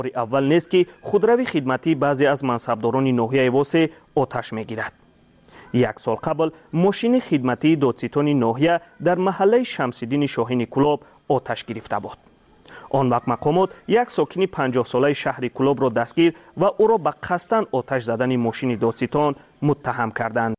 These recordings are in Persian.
اول نیست که خودروی خدمتی بعضی از منصبداران ناحیه واسه آتش میگیرد. 1 سال قبل ماشین خدمتی دادستان ناحیه در محله شمس‌الدین شاهین کلاب آتش گرفته بود. آن وقت مقامات یک ساکن 50 ساله شهر کلاب را دستگیر و او را به قصداً آتش زدن ماشین دادستان متهم کردند.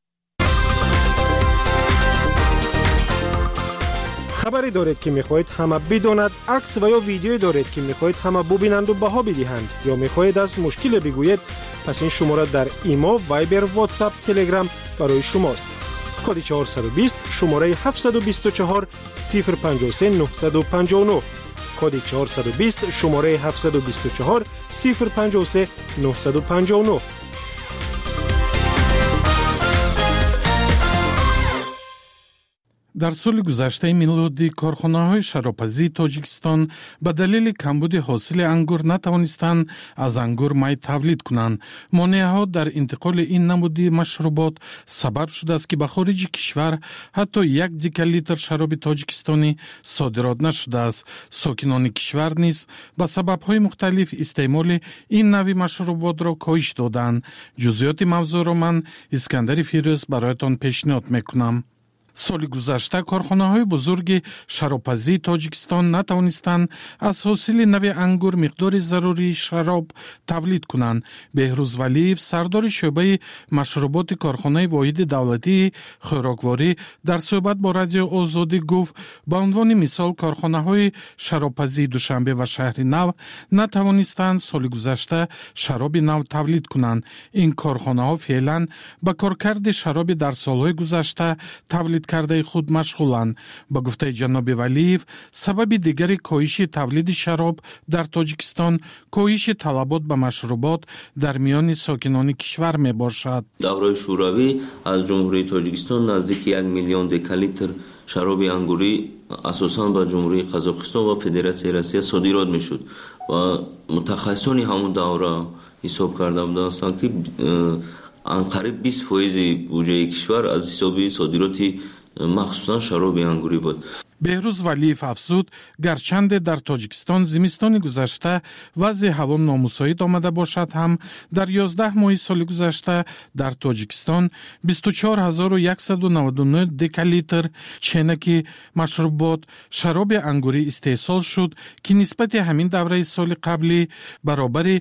خبری دارید که میخواهید همه بداند، عکس و یا ویدیویی دارید که میخواهید همه ببینند و بها بدهند، یا میخواهید از مشکل بگویید، پس این شماره در ایما، وایبر، واتساپ، تلگرام برای شماست. کد 420 شماره 724 053 959. کد 420 شماره 724 053 959. در سال گذشته میلادی کارخانه‌های شرابپزی تاجیکستان به دلیل کمبود حاصل انگور نتوانستند از انگور می تولید کنند. مانع‌ها در انتقال این نمودی مشروبات سبب شده است که به خارج کشور حتی 1 دکالیتر شراب تاجیکستانی صادرات نشده است. ساکنان کشور نیز به سبب‌های مختلف استعمال این نوع مشروبات را کاهش دادند. جزئیات موضوع را من اسکندر فیروز برایتان پیشنهاد می‌کنم. سال گذشته کارخانه‌های بزرگ شرابپزی تاجیکستان نتوانستند از حاصل نوع انگور مقدار ضروری شراب تولید کنند. بهروز ولیев سردار شعبه مشروبات کارخانه واحد دولتی خوراکواری در صحبت با رادیو آزادی گفت به عنوان مثال کارخانه‌های شرابپزی دوشنبه و شهر نو نتوانستند سال گذشته شراب نو تولید کنند. این کارخانه‌ها فعلا به کارکرد شراب در سال‌های گذشته تولید کرده خود مشغولند. با گفته جناب ولیев سبب دیگری کاهش تولید شراب در تاجیکستان کاهش طلبات به مشروبات در میان ساکنان کشور می باشد. دورای شوروی از جمهوری تاجیکستان نزدیک 1 میلیون دکالیتر شراب انگوری اساساً به جمهوری قزاقستان و فدراسیون روسیه صادرات میشد و متخصصان همون دوره حساب کرده بودند که انقریب 20% بودجه کشور از حساب صادراتی مخصوصا شراب انگوری بود. بهروز ولیев افزود گرچند در تاجیکستان زمستان گذشته وضع هوا نامساعد آمده باشد هم در 11 ماه سال گذشته در تاجیکستان 24199 دکالیتر چینک مشروبات شراب انگوری استحصال شد که نسبت همین دوره سال قبلی برابر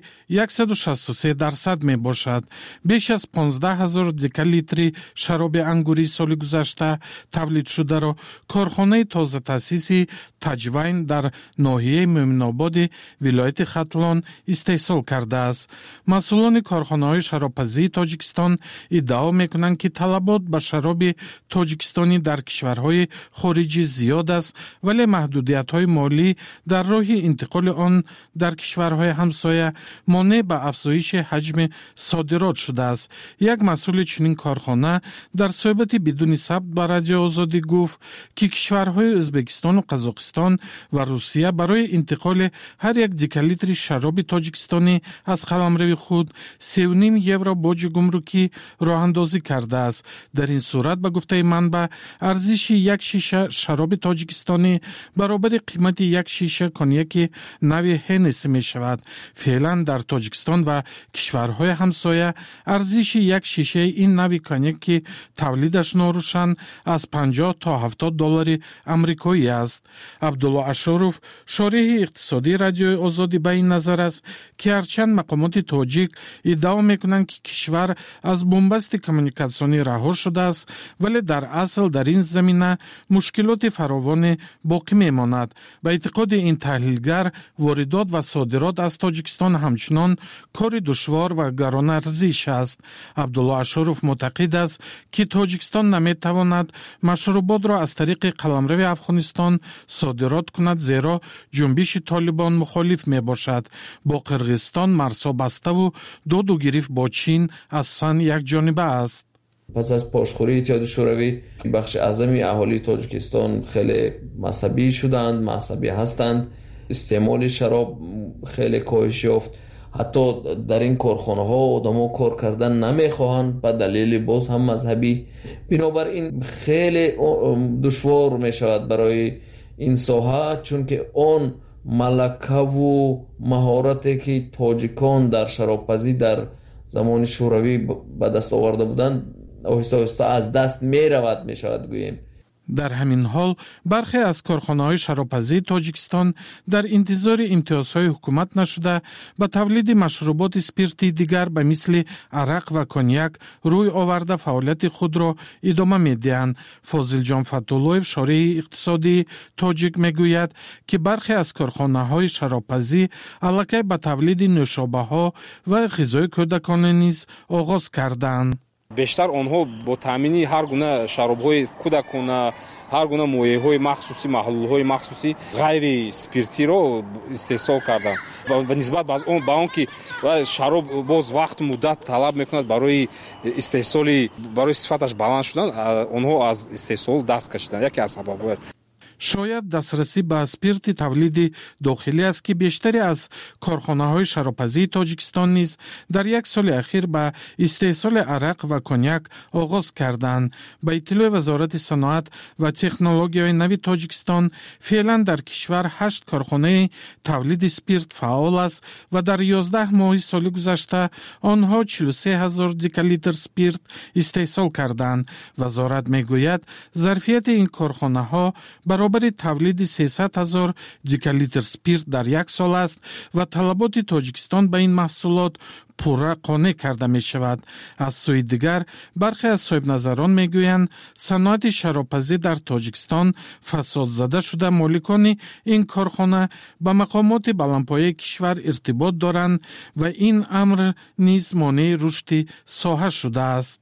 163% می باشد. بیش از 15000 دکالیتر شراب انگوری سال گذشته تولید شده را کارخانه تازه تأسیسی تجوین در ناحیه مومن‌آباد ولایت ختلان استحصال کرده است. مسئولان کارخانه‌های شرابپزی تاجیکستان ادعا می‌کنند که طلبات به شراب تاجیکستانی در کشورهای خارجی زیاد است ولی محدودیت‌های مالی در راه انتقال آن در کشورهای همسایه مانع به افزایش حجم صادرات شده است. یک مسئول چنین کارخانه در صحبت بدون ثبت با رادیو آزادی گفت که کشورهای ازبکستان و قزاقستان و روسیه برای انتقال هر 1 دکالیتر شراب تاجیکستانی از قلمرو خود 3.5 یورو باج گمرکی راه اندازی کرده است. در این صورت به گفته منبع ارزش 1 شیشه شراب تاجیکستانی برابر قیمت 1 شیشه کنیاک نوع هنس می شود. فعلا در تاجیکستان و کشورهای همسایه ارزش 1 شیشه این نوع کنیاک تولیدش ناروشن از 50 تا 70 دلار امریکایی است. عبدالله اشاروف شارح اقتصادی رادیو آزادی به این نظر است که هرچند مقامات تاجیک ادعا میکنند که کشور از بنبست کمیونیکاسیونی رها شده است ولی در اصل در این زمینه مشکلات فراوان باقی میماند. به اعتقاد این تحلیلگر واردات و صادرات از تاجیکستان همچنان کار دشوار و گران ارزش است. عبدالله اشاروف معتقد است که تاجیکستان نمیتواند مشروبات را از طریق قلمرو افغانستان صادرات کند زیرا جنبش طالبان مخالف می باشد. با قرغیزستان مرزها بسته و داد و گریفت با چین اصلا یک جانبه است. پس از پاشخوری اتحاد شوروی بخش اعظمی اهالی تاجیکستان خیلی مذهبی شدند، مذهبی هستند. استعمال شراب خیلی کاهش یافت. حتی در این کارخانه ها آدما کار کردن نمیخواهند به دلیل باز هم مذهبی. بنابراین خیلی دشوار می شود برای این ساحه چون که آن ملکه و مهارتی که تاجیکان در شرابپزی در زمان شوروی به دست آورده بودند آهسته آهسته از دست می رود می شود گوییم. در همین حال برخی از کارخانه‌های شرابپزی تاجیکستان در انتظار امتیازهای حکومت نشده به تولید مشروبات اسپریتی دیگر به مثل عرق و کنیاک روی آورده فعالیت خود را ادامه می‌دهند. فاضل جان فتولویف شارح اقتصادی تاجیک میگوید که برخی از کارخانه‌های شرابپزی علاقه به تولید نوشابه‌ها و غذای کودکان نیز آغاز کردند. بیشتر آنها با تامین هر گونه شراب‌های کودکانه، هر گونه مایع‌های مخصوصی، محلول‌های مخصوصی غیر اسپریتی را استحصال کردند و نسبت به آن که شراب باز وقت مدت طلب می‌کند برای استحصال، برای صفتش بلند شدن، آنها از استحصال دست کشیدند. یکی از سبب‌هاش شاید دسترسی به اسپریت تولید داخلی است که بیشتری از کارخانه‌های شرابپزی تاجیکستان نیز در یک سال اخیر به استحصال عرق و کنیاک آغاز کردند. به اطلاع وزارت صنعت و تکنولوژی‌های نوی تاجیکستان فعلا در کشور 8 کارخانه تولید اسپریت فعال است و در 11 ماه سال گذشته آنها 43,000 دکالیتر اسپریت استحصال کردند. وزارت میگوید ظرفیت این کارخانه‌ها برای تولید 300,000 دکالیتر اسپریت در یک سال است و طلبات تاجیکستان به این محصولات پورا قانع کرده می شود. از سوی دیگر برخی از صاحب نظران می گویند صنعت شرابپزی در تاجیکستان فساد زده شده. مالکان این کارخانه به مقامات بلندپایه کشور ارتباط دارند و این امر نیز مانع رشد ساحه شده است.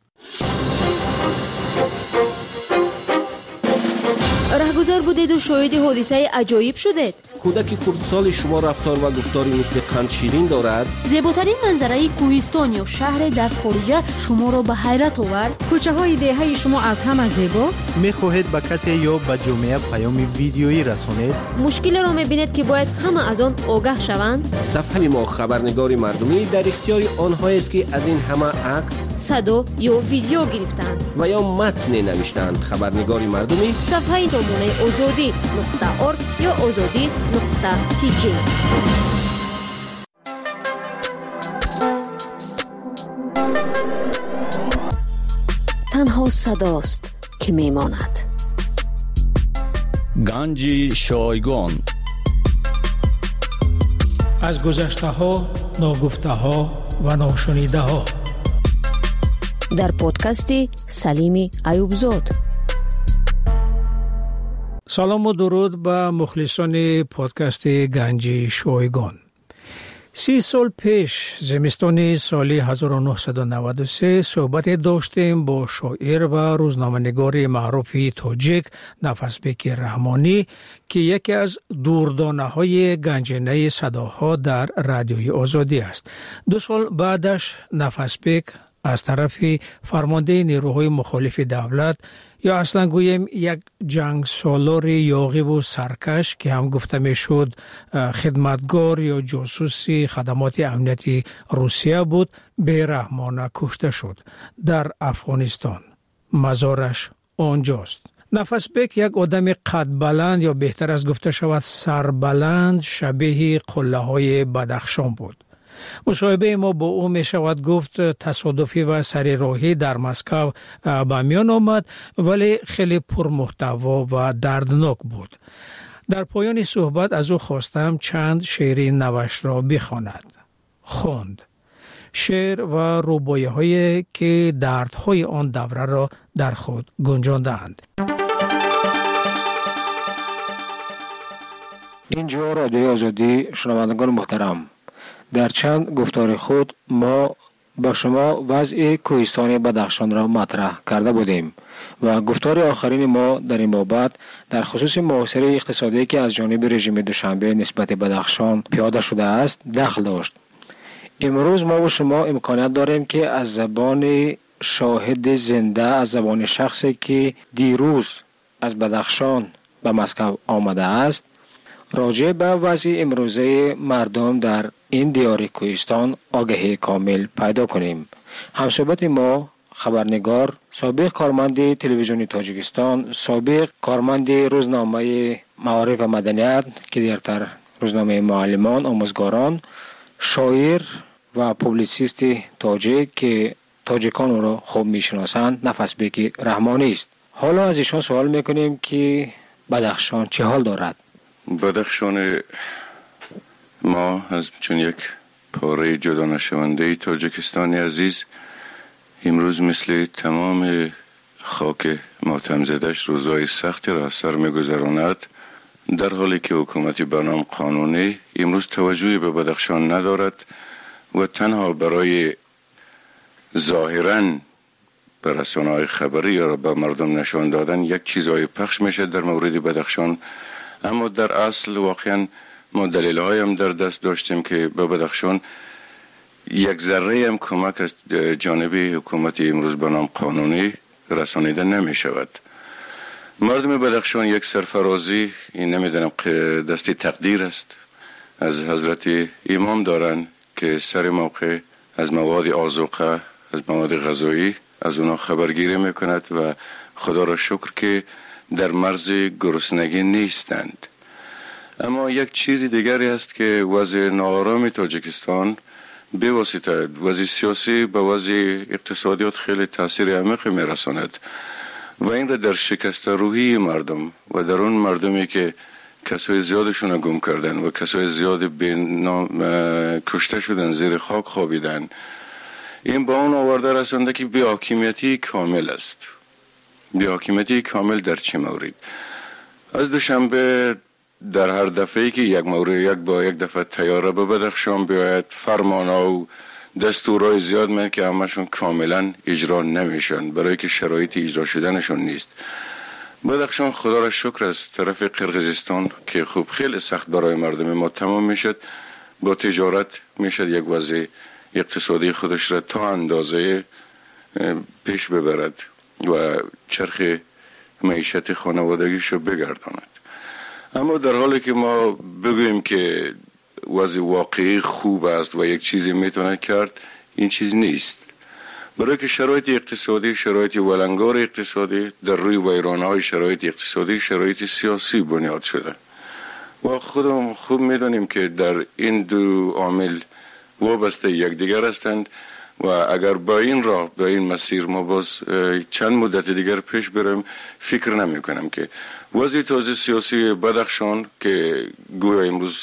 رهگذر بودید و شاهد حادثه عجایب شدید. کودک خردسال شما رفتار و گفتاری مثل قند شیرین دارد. زیباترین منظره کوهستان یا شهر در خارج شما را به حیرت آورد. کوچه های دهه شما از همه زیباست. میخواهید به کسی یا به جامعه پیام ویدیویی رسانید. مشکل را میبینید که باید همه از آن آگاه شوند. صفحه ما خبرنگار مردمی در اختیار آنهایی است که از این همه عکس، صدا یا ویدیو گرفتند و یا متن نوشتند. خبرنگار مردمی صفحه سامانه azadi.org یا azadi.tg. تنها صداست که میماند. گنج شایگان از گذشته ها، ناگفته ها و ناشنیده ها در پادکست سلیم ایوبزاد. سلام و درود به مخلصان پادکست گنج شایگان. 30 سال پیش زمستان سال 1993 صحبت داشتیم با شاعر و روزنامه‌نگار معروف تاجیک نفسبک رحمانی که یکی از دوردانه‌های گنجینه صداها در رادیوی آزادی است. 2 سال بعدش نفسبک از طرف فرمانده نیروهای مخالف دولت یا اصلا گویم یک جنگ سالار یاغی و سرکش که هم گفته می شد خدمتگار یا جاسوسی خدمات امنیتی روسیه بود بی‌رحمانه کشته شد در افغانستان. مزارش آنجاست. نفسبک یک آدم قد بلند یا بهتر از گفته شود سربلند شبیه قله های بدخشان بود. مصاحبه ما با او می شود گفت تصادفی و سری راهی در مسکو به میان آمد ولی خیلی پرمحتوا و دردناک بود. در پایان صحبت از او خواستم چند شعر نوش را بخواند. خواند. شعر و رباعی‌هایی که دردهای آن دوره را در خود گنجاندند. اینجا رادیوی آزادی، شنوندگان محترم، در چند گفتار خود ما با شما وضع کوهستان بدخشان را مطرح کرده بودیم و گفتار آخرین ما در این بابت در خصوص محاصره اقتصادی که از جانب رژیم دوشنبه نسبت بدخشان پیاده شده است دخل داشت. امروز ما و شما امکانیت داریم که از زبان شاهد زنده، از زبان شخصی که دیروز از بدخشان به مسکو آمده است، راجع به وضع امروزه مردم در این دیار کوهستان آگاهی کامل پیدا کنیم. همصحبت ما خبرنگار، سابق کارمند تلویزیون تاجیکستان، سابق کارمند روزنامه معارف و مدنیت که دیرتر روزنامه معلمان، آموزگاران، شاعر و پوبلیسیست تاجیک که تاجیکان او را خوب میشناسند، نفس بیک رحمانی است. حالا از ایشان سوال میکنیم که بدخشان چه حال دارد؟ بدخشان ما از چون یک پاره جدا نشونده تاجیکستان عزیز امروز مثل تمام خاک ماتم زدش روزهای سختی را سر میگذراند، در حالی که حکومت بنام قانونی امروز توجهی به بدخشان ندارد و تنها برای ظاهراً به رسانه‌های خبری یا به مردم نشان دادن یک چیزهای پخش میشه در مورد بدخشان، اما در اصل واقعاً ما دلیل‌های هم در دست داشتیم که به بدخشان یک ذره هم کمک از جانب حکومت امروز به نام قانونی رسانیده نمی شود. مردم بدخشان یک سرفرازی، این نمیدونم که دستی تقدیر است، از حضرت امام دارن که سر موقع از مواد آذوقه، از مواد غذایی از اونا خبرگیری میکند و خدا را شکر که در مرز گرسنگی نیستند. اما یک چیز دیگری است که وضع ناآرام تاجیکستان به واسطه وضع سیاسی به وضع اقتصادیات خیلی تاثیر عمیق میرساند و این را در شکست روحی مردم و در اون مردمی که کسای زیادشون گم کردن و کسای زیاد کشته شدن، زیر خاک خوابیدن، این با اون آورده رسانده که بی‌حاکمیتی کامل است. بی‌حاکمیتی کامل در چه مورد؟ از دوشنبه در هر دفعه که یک دفعه تیاره به بدخشان بیاید، فرمان‌ها و دستورهای زیاد میاد که همشون کاملا اجرا نمیشن برای که شرایط اجرا شدنشون نیست. بدخشان خدا را شکر از طرف قرقیزستان که خوب خیلی سخت برای مردم ما تمام میشد، با تجارت میشد یک وضع اقتصادی خودش را تا اندازه پیش ببرد و چرخ معیشت خانوادگیش رو بگرداند. اما در حالی که ما بگوییم که وضع واقعی خوب است و یک چیزی میتونه کرد، این چیز نیست، برای که شرایط اقتصادی، شرایط ولنگار اقتصادی در روی ویرانهای شرایط اقتصادی، شرایط سیاسی بنیاد شده و خودمون خوب میدونیم که در این دو عامل وابسته یکدیگر هستند و اگر با این راه، با این مسیر ما باز چند مدت دیگر پیش بریم، فکر نمی کنم که وضع تازه سیاسی بدخشان که گویا امروز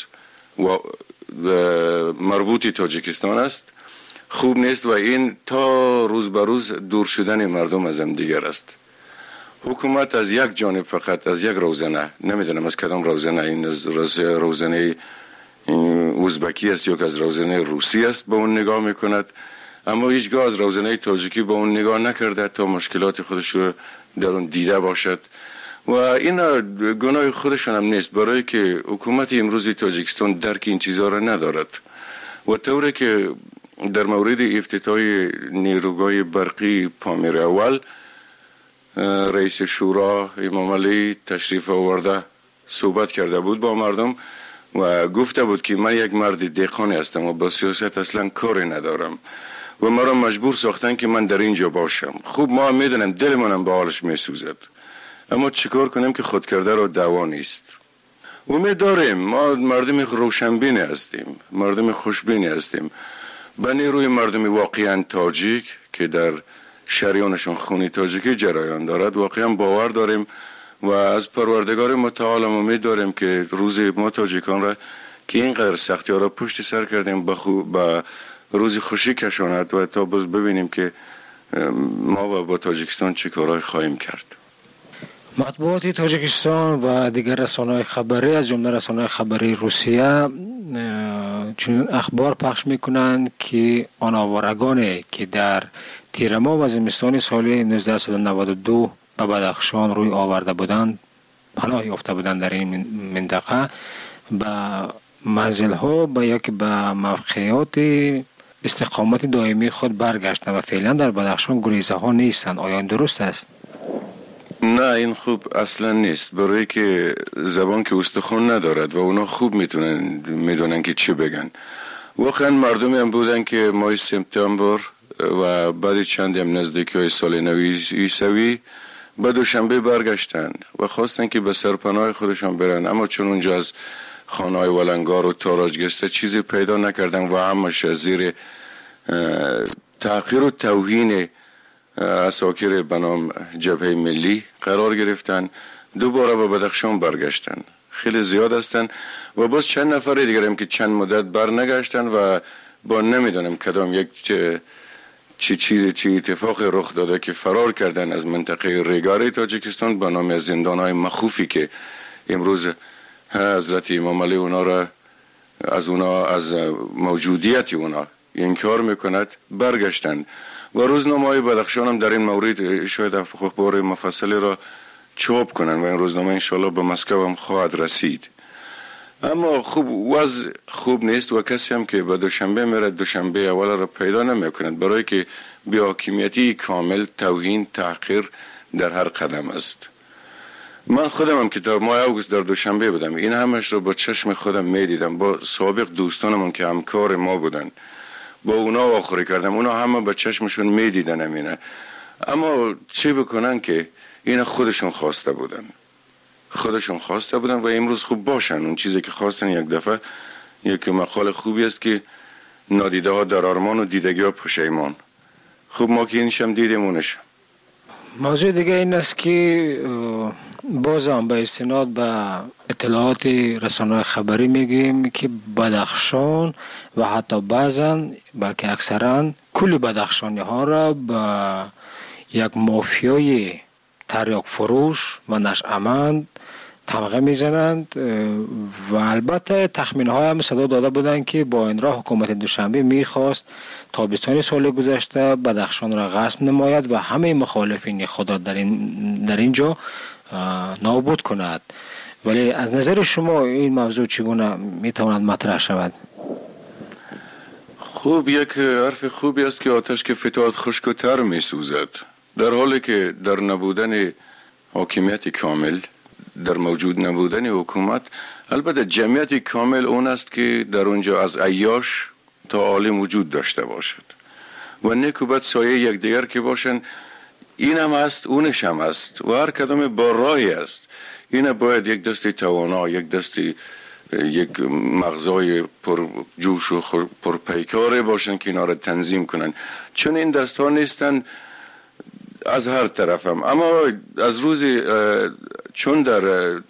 مربوطی تاجیکستان است خوب نیست و این تا روز به روز دور شدن مردم از هم دیگر است. حکومت از یک جانب فقط از یک روزنه، نمیدونم از کدام روزنه، این از روزنه ازبکی است یا از روزنه روسی است، با اون نگاه میکند، اما هیچگاه از روزنه تاجیکی با اون نگاه نکرده تا مشکلات خودش رو در اون دیده باشد و این گناه خودشان هم نیست، برای که حکومت امروزی تاجیکستان درک این چیزها را ندارد و طوری که در مورد افتتاح نیروگاه برقی پامیر اول رئیس شورا امام علی تشریف آورده صحبت کرده بود با مردم و گفته بود که من یک مرد دهقانی هستم و با سیاست اصلا کاری ندارم و مرا مجبور ساختن که من در اینجا باشم. خوب ما میدونم دلمونم به حالش میسوزد، اما چیکار کنیم که خود کرده را دوا نیست. امید داریم، ما مردم روشنبین هستیم، مردم خوشبین هستیم، به نیروی مردم واقعا تاجیک که در شریانشون خونی تاجیکی جریان دارد واقعا باور داریم و از پروردگار متعال امید داریم که روز ما تاجیکان را که اینقدر سختی ها را پشت سر کردیم با روز خوشی کشاند و تا باز ببینیم که ما با تاجیکستان چه کارهای خواهیم کرد. مطبوعات تاجیکستان و دیگر رسانه‌های خبری از جمله رسانه‌های خبری روسیه چون اخبار پخش میکنند که آن آوارگانی که در تیر ماه و زمستان سال 1992 به بدخشان روی آورده بودند، پناه یافته بودند در این منطقه، به منزل‌ها به موقعیت استقامت دائمی خود برگشتند و فعلا در بدخشان گریزه ها نیستند. آیا این درست است؟ نه، این خوب اصلا نیست، برای که زبان که استخوان ندارد و اونا خوب میدونن که چی بگن. واقعا مردمی هم بودن که ماه سپتامبر و بعد چند هم نزدیکی های سال نوی عیسوی به دوشنبه برگشتن و خواستن که به سرپناه خودشان برن، اما چون اونجا از خانه‌های ولنگار و تاراجگسته چیزی پیدا نکردن و همش زیر تحقیر و توهین اساکر به نام جبهه ملی قرار گرفتن. دوباره به بدخشان برگشتن، خیلی زیاد هستن و باز چند نفر دیگر هم که چند مدت برنگشتن و با نمیدونم کدام یک چه اتفاق رخ داده که فرار کردن از منطقه ریگاری تاجیکستان به نام زندان‌های مخوفی که امروز حضرت امام علی اونا را از موجودیت اونا انکار میکند، برگشتند و روزنامه‌های بدخشان هم در این مورد شاید اخبار مفصلی را چاپ کنند و این روزنامه انشالله به مسکو هم خواهد رسید. اما وضع خوب نیست و کسی هم که به دوشنبه میره دوشنبه اول را پیدا نمیکند، برای که بی حاکمیتی کامل، توهین، تحقیر در هر قدم است. من خودم هم که در ماه اوگوست در دوشنبه بودم، این همش رو با چشم خودم میدیدم، با سابق دوستانم که همکار ما بودن با اونا آخری کردم، اونا همه با چشمشون میدیدن همینه. اما چه بکنن که این خودشون خواسته بودن و امروز خوب باشن اون چیزی که خواستن. یک دفعه یک مقال خوبی است که نادیده ها در آرمان و دیدگی ها پشیمان. خوب ما که اینشم دیدیم اونش. موضوع دیگه این است که بازم به استناد به اطلاعات رسانه‌های خبری میگیم که بدخشان و حتی بعضن بلکه اکثرا کل بدخشانی ها را به یک مافیای تریاک فروش و نشأمند تمغه میزنند و البته تخمین های هم صدا داده بودند که با این راه حکومت دوشنبه میخواست تابستان سال گذشته بدخشان را غصب نماید و همه مخالفین خود را در اینجا نابود کند. ولی از نظر شما این موضوع چگونه میتواند مطرح شود؟ خوب، یک حرف خوبی است که آتش که فتاد خشک و تر میسوزد. در حالی که در نبودن حاکمیت کامل، در موجود نبودن حکومت، البته جمعیت کامل اون است که در اونجا از عیاش تا عالم وجود داشته باشد و نیکوبت سایه یک دیگر که باشن. این هم است، اونش هم است و هر کدام با راهی است. این باید یک دستی توانا، یک دستی یک مغزای پر جوش و پر پیکاره باشن که اینا را تنظیم کنن، چون این دست ها نیستن از هر طرف هم. اما از روزی چون در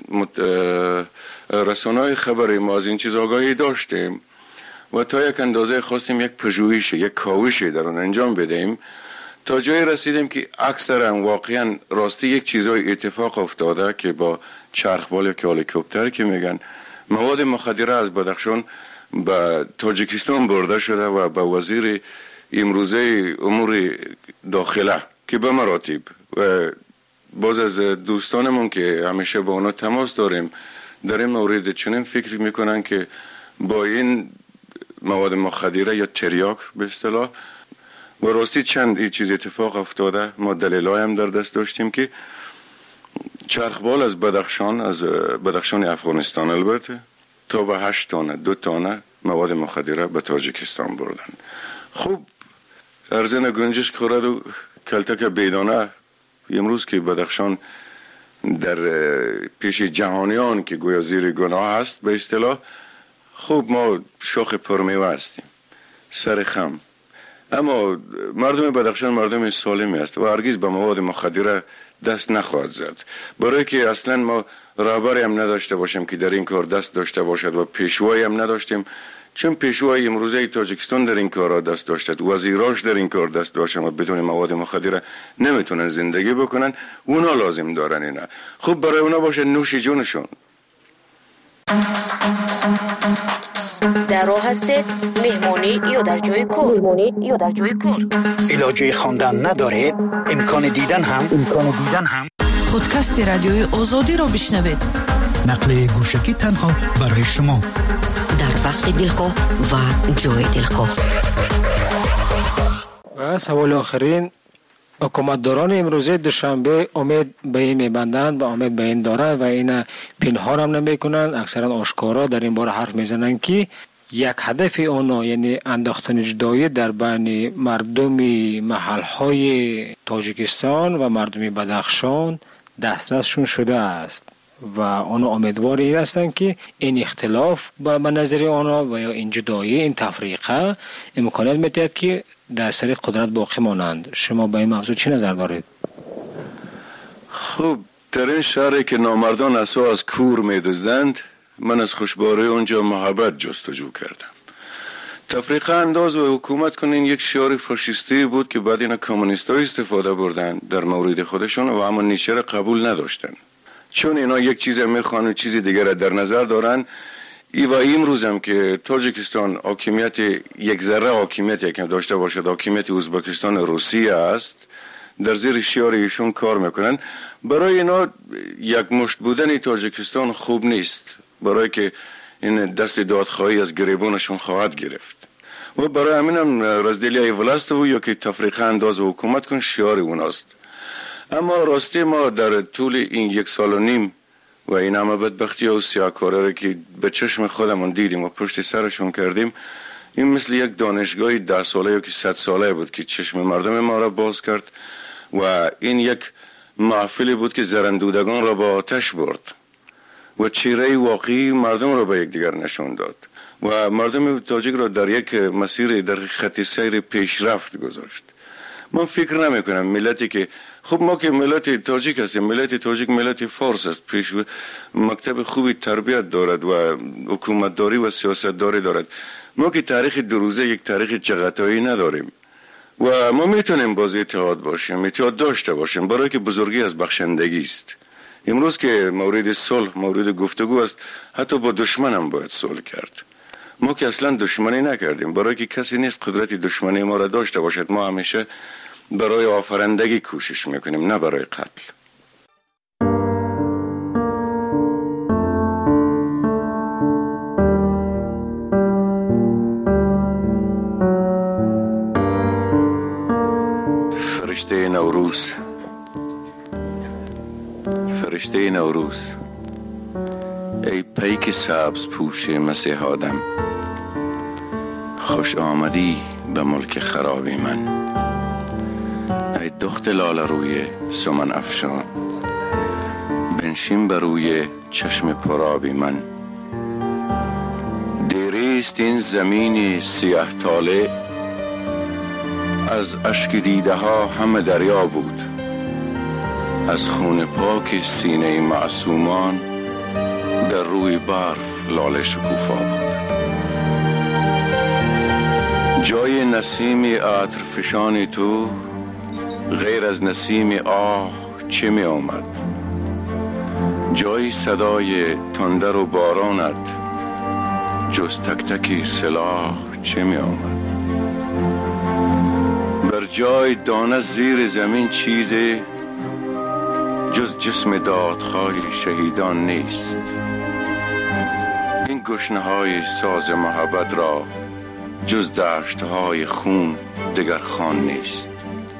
رسانه‌های خبری ما از این چیز آگاهی داشتیم و تا یک اندازه خواستیم یک پژوهش، یک کاوشی در اون انجام بدیم، تا جایی رسیدیم که اکثرا واقعا راستی یک چیزای اتفاق افتاده که با چرخبال یا هلیکوپتر که میگن مواد مخدره از بدخشان به تاجیکستان برده شده و به وزیر امروزه امور داخله که به مراتب و باز از دوستانمون که همیشه با اونا تماس داریم در این مورد چنین فکر میکنن که با این مواد مخدره یا تریاک به اصطلاح و راستی چند چیز اتفاق افتاده. ما دلایل هم در دست داشتیم که چرخبال از بدخشان افغانستان البته تا به 8 تانه 2 تانه مواد مخدره به تاجیکستان بردن. خوب ارزن گنجش خورد و کلتک بیدانه امروز که بدخشان در پیش جهانیان که گویا زیر گناه هست به اصطلاح، خوب ما شاخ پرمیوه هستیم، سر خم. اما مردم بدخشان مردم سالمی است و هرگز به مواد مخدره دست نخواهد زد، برای که اصلا ما رهبری هم نداشته باشیم که در این کار دست داشته باشد و پیشوایی هم نداشتیم، چون پیشوای امروزه تاجیکستان در این کار دست داشتند، وزیراش در این کار دست داشتند و بدون مواد مخدره نمیتونن زندگی بکنن. اونا لازم دارن اینا. خوب برای اونا باشه نوش جونشون. در راه هستید مهمانی یا در جای کور. علاجه خواندن ندارید؟ امکان دیدن هم پادکست رادیوی آزادی را بشنوید. نقل گوشکی تنها برای شما در وقت دلخواه و جای دلخواه. و سوال آخرین، حکومتداران امروزه دوشنبه امید به این میبندند و امید به این دارند و این پنهان هم نمیکنند، اکثرا آشکارا در این باره حرف میزنند که یک هدف اونا یعنی انداختن جدایی در بین مردم محلهای تاجیکستان و مردم بدخشان دسترسشون شده است. و آنها امیدوار این هستند که این اختلاف به نظر آنها و یا این جدایی، این تفریقه امکانات میدهد که در سر قدرت باقی مانند. شما به این موضوع چی نظر دارید؟ خب در این شهری که نامردان اسا از کور میدزدند، من از خوشباری اونجا محبت جستجو کردم. تفریقه انداز و حکومت کنین یک شعار فاشیستی بود که بعد اینا کمونیست‌ها استفاده بردن در مورد خودشون و اما نیچه را قبول نداشتن، چون اینا یک چیز میخوان و چیزی دیگر را در نظر دارن. و امروز هم که تاجیکستان حاکمیت یک ذره حاکمیتی که داشته باشد حاکمیت ازبکستان روسیه است، در زیر شعار ایشون کار میکنن. برای اینا یک مشت بودن تاجیکستان خوب نیست، برای که این دست دادخواهی از گریبانشون خواهد گرفت و برای همین هم رزدیلیای ولست و یا که تفریقه انداز و حکومت کن شعار اوناست. اما راستی ما در طول این 1.5 سال و این همه بدبختی و سیاهکاری را که به چشم خودمون دیدیم و پشت سرشون کردیم، این مثل یک دانشگاه 10 ساله یا که 100 ساله بود که چشم مردم ما را باز کرد و این یک محفلی بود که زرندودگان را با آتش برد و چهره واقعی مردم را به یک دیگر نشان داد و مردم تاجیک را در یک مسیر در خط سیر پیشرفت گذاشت. من فکر نمی کنم ملتی که خب ما که ملت تاجیک هستیم، ملت تاجیک ملت فارس است، پیش مکتب خوبی تربیت دارد و حکومتداری و سیاستداری دارد. ما که تاریخ دروزه یک تاریخ چغتایی نداریم و ما میتونیم باز اتحاد باشیم، اتحاد داشته باشیم، برای که بزرگی از بخشندگی است. امروز که مورد صلح، مورد گفتگو است، حتی با دشمن هم باید صلح کرد. ما که اصلا دشمنی نکردیم، برای که کسی نیست قدرت دشمنی ما را داشته باشد. ما همیشه برای آفرندگی کوشش میکنیم، نه برای قتل. فرشته نوروز، فرشته نوروز، ای پیک سبز پوش مسیح آدم، خوش آمدی به ملک خرابی من. ای دخت لاله روی سمن افشان، بنشین بر روی چشم پرابی من. دیریست این زمین سیاه طالع، از اشک دیده ها همه دریا بود، از خون پاک سینه معصومان در روی برف لاله شکوفا بود. جای نسیم عطر فشان تو غیر از نسیم آه چه می آمد؟ جای صدای تندر و بارانت جز تک تکی سلاح چه می آمد؟ بر جای دانه زیر زمین چیزی جز جسم دادخواه شهیدان نیست. این گشنه‌های ساز محبت را جز دشت‌های خون دگر خان نیست.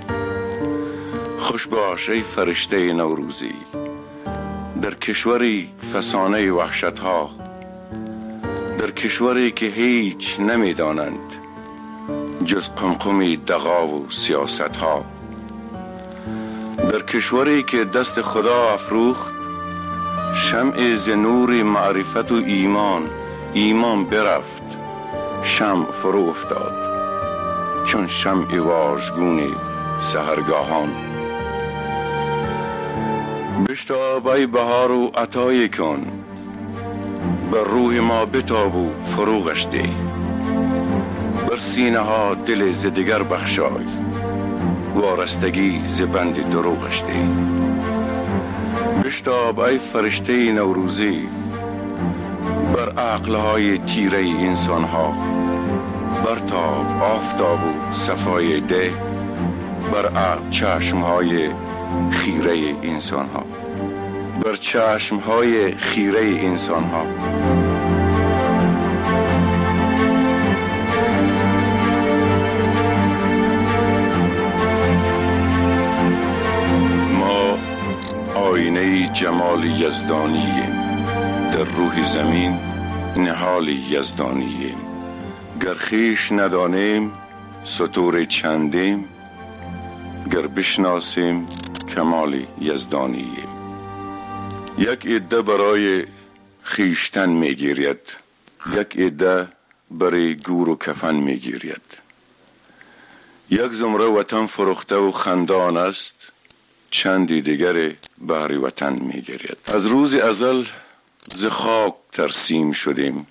خوش باش ای فرشته نوروزی، در کشوری فسانه وحشت‌ها، در کشوری که هیچ نمی‌دانند جز قمقمی دغا و سیاست‌ها، در کشوری که دست خدا افروخت شمع ز نور معرفت و ایمان برفت، شمع فرو افتاد چون شمع واژگون سحرگاهان. بشتاب ای بهار و عطای کن، بر روح ما بتاب و فروغش ده، بر سینه ها دل ز دگر بخشای، وارستگی ز بند دروغش ده. بشتاب ای فرشته نوروزی، بر عقلهای تیره انسانها، برتاب آفتاب و صفای ده، بر چشمهای خیره انسانها، بر چشمهای خیره انسانها. ما آینه جمال یزدانییم، در روح زمین نهال یزدانییم. گر خویش ندانیم ستور چندیم، گر بشناسیم کمال یزدانییم. یک عده برای خیشتن میگیرید، یک عده برای گور و کفن میگیرید. یک زمره وطن فروخته و خندان است، چندی دیگر بهر وطن میگیرید. از روز ازل ز خاک ترسیم شدیم،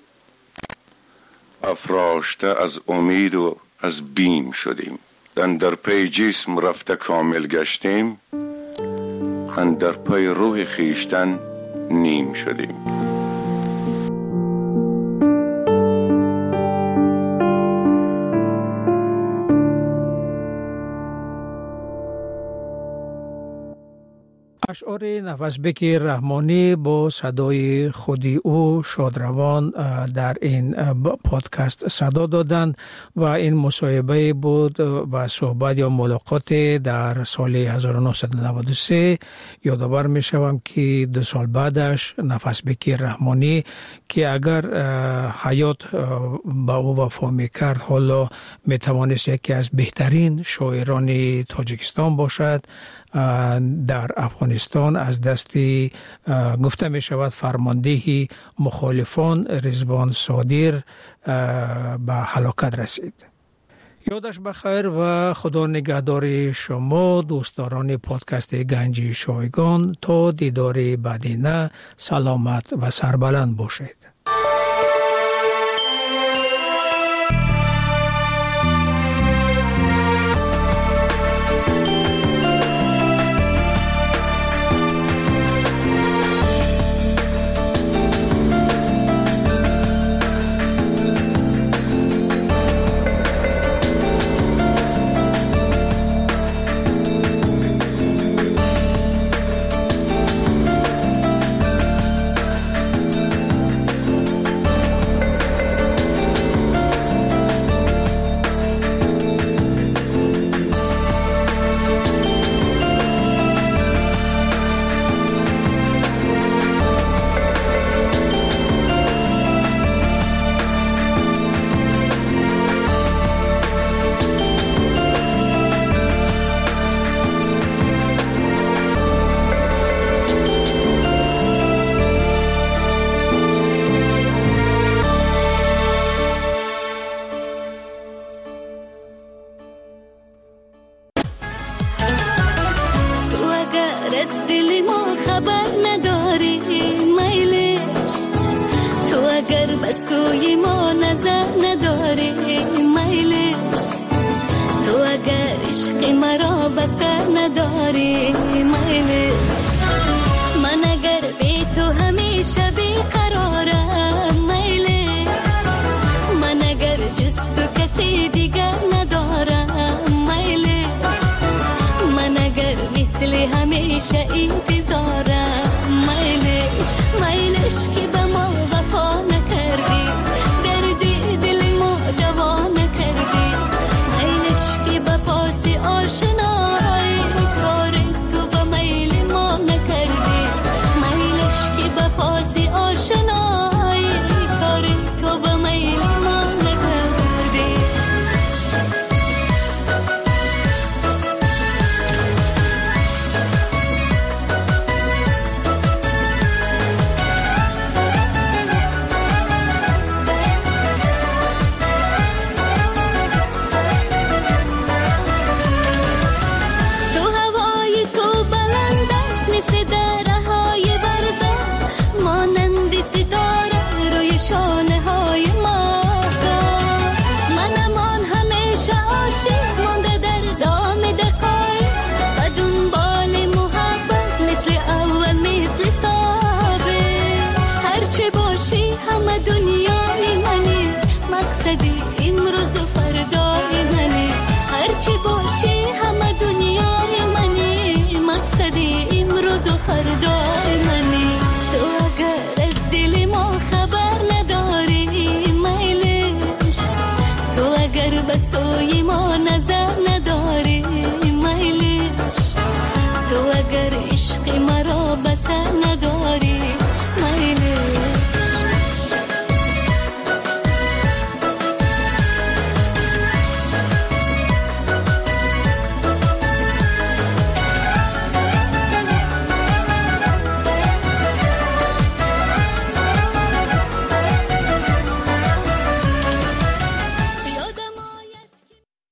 افراشته از امید و از بیم شدیم. اندر پی جسم رفته کامل گشتیم، اندر پی روح خیشتن نیم شدیم. اشعار نفسبک رحمانی با صدای خودی او شادروان در این پادکست صدا دادند و این مصاحبه بود و صحبت یا ملاقات در سال 1993. یادآور می شوم که 2 سال بعدش نفسبک رحمانی که اگر حیات با او وفا می کرد حالا می توانست یکی از بهترین شاعران تاجیکستان باشد، در افغانستان از دستی گفته می شود فرماندهی مخالفان رضوان صادر به هلاکت رسید. یادش بخیر و خدا نگهدار شما دوستداران پادکست گنج شایگان. تا دیدار بعدینه سلامت و سربلند باشید. بسوی ما نظر